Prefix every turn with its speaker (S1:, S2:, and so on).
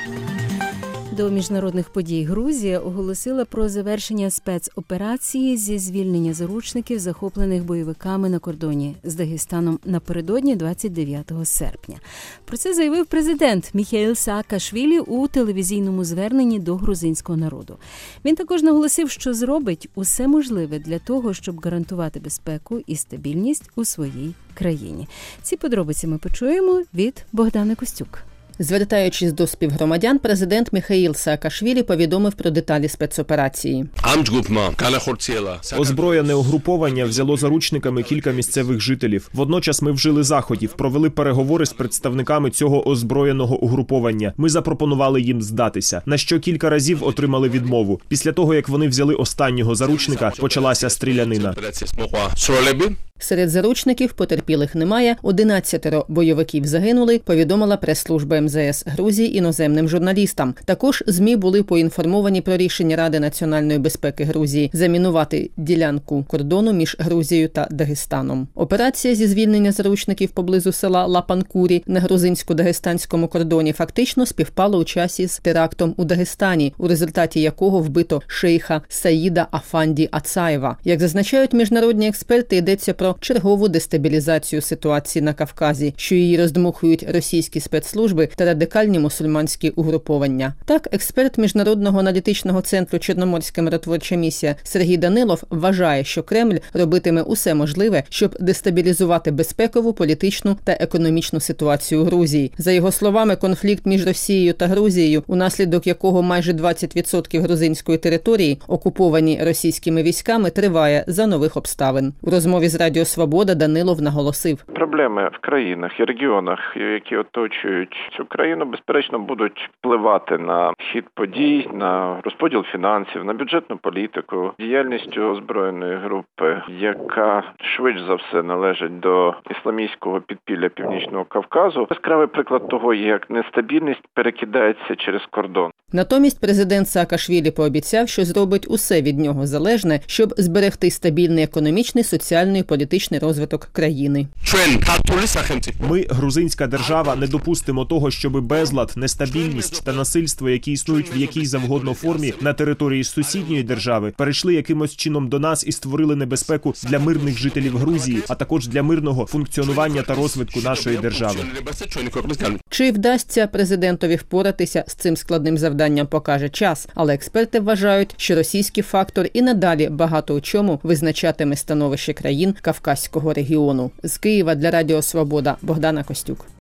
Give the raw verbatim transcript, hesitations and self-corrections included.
S1: До міжнародних подій Грузія оголосила про завершення спецоперації зі звільнення заручників, захоплених бойовиками на кордоні з Дагестаном напередодні двадцять дев'ятого серпня. Про це заявив президент Міхеїл Саакашвілі у телевізійному зверненні до грузинського народу. Він також наголосив, що зробить усе можливе для того, щоб гарантувати безпеку і стабільність у своїй країні. Ці подробиці ми почуємо від Богдани Костюк.
S2: Звертаючись до співгромадян, президент Міхеїл Саакашвілі повідомив про деталі спецоперації.
S3: Озброєне угруповання взяло заручниками кілька місцевих жителів. Водночас ми вжили заходів, провели переговори з представниками цього озброєного угруповання. Ми запропонували їм здатися, на що кілька разів отримали відмову. Після того, як вони взяли останнього заручника, почалася стрілянина.
S2: Серед заручників потерпілих немає, одинадцятеро бойовиків загинули, повідомила прес-служба ем зе ес Грузії іноземним журналістам. Також ЗМІ були поінформовані про рішення Ради національної безпеки Грузії замінувати ділянку кордону між Грузією та Дагестаном. Операція зі звільнення заручників поблизу села Лапанкурі на грузинсько-дагестанському кордоні фактично співпала у часі з терактом у Дагестані, у результаті якого вбито шейха Саїда Афанді Ацаєва. Як зазначають міжнародні експерти, йдеться про чергову дестабілізацію ситуації на Кавказі, що її роздмухують російські спецслужби та радикальні мусульманські угруповання. Так, експерт Міжнародного аналітичного центру «Чорноморська миротворча місія» Сергій Данилов вважає, що Кремль робитиме усе можливе, щоб дестабілізувати безпекову, політичну та економічну ситуацію у Грузії. За його словами, конфлікт між Росією та Грузією, унаслідок якого майже двадцять відсотків грузинської території окуповані російськими військами, триває за нових обставин. У розмові з Радіо Свобода Данилов наголосив.
S4: Проблеми в країнах і регіонах, які оточують цю країну, безперечно, будуть впливати на хід подій, на розподіл фінансів, на бюджетну політику, діяльністю озброєної групи, яка швидше за все належить до ісламістського підпілля Північного Кавказу. Яскравий приклад того, як нестабільність перекидається через кордон.
S2: Натомість президент Саакашвілі пообіцяв, що зробить усе від нього залежне, щоб зберегти стабільний економічний, соціальний і політичний розвиток країни.
S3: Ми, грузинська держава, не допустимо того, щоб безлад, нестабільність та насильство, які існують в якій завгодно формі на території сусідньої держави, перейшли якимось чином до нас і створили небезпеку для мирних жителів Грузії, а також для мирного функціонування та розвитку нашої держави.
S2: Чи вдасться президентові впоратися з цим складним завданням, покаже час. Але експерти вважають, що російський фактор і надалі багато у чому визначатиме становище країн Кавказького регіону. З Києва для Радіо Свобода Богдана Костюк.